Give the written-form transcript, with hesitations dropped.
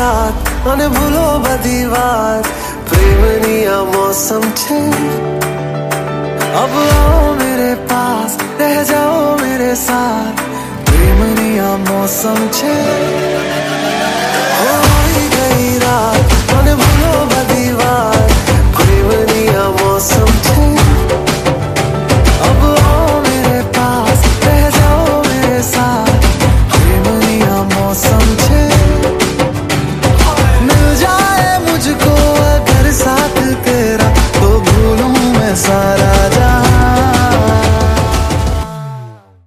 રાત અને ભૂલો બધી વાત પ્રેમની આ मौसम છે अब आओ मेरे पास रह जाओ मेरे साथ प्रेमनी आ मौसम છે